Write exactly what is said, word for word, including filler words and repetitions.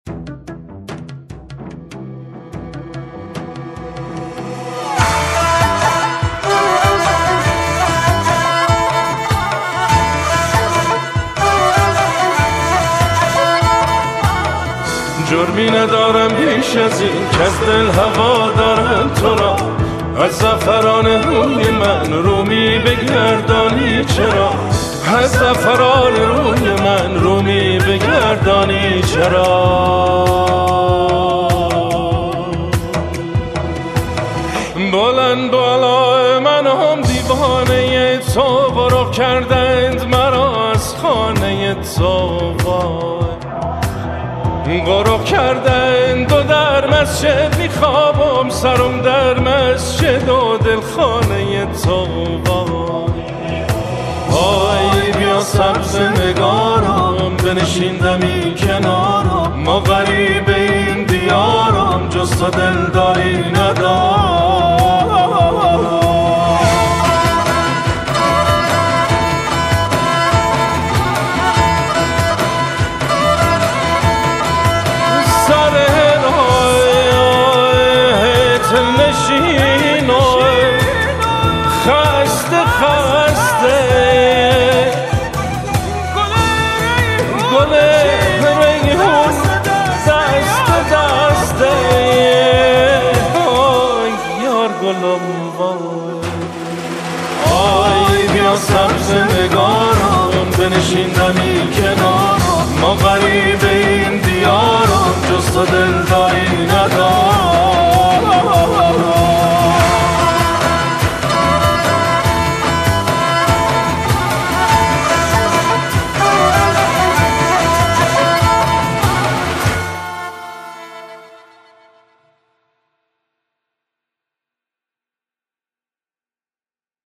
جرمی ندارم بیش از این که از دل هوا دارم تو را، از زعفران روی من رومی بگردانی چرا، از زعفران روی من رومی بگردانی چرا. بلند بالا من هم دیوانه تو، برو کردند مرا از خانه تو، برو کردند و در مسجد میخوابم، سرم در مسجد و دل خانه تو. آی بیا سبز نگارم بنشین دمی کنارم، ما غریب این دیارم جز تو دلداری ندارم. خسته خسته گل ریحون دست دسته، آی یار گلم وای. آی بیا سبز نگارم بنشین دمی کنارم، ما غریب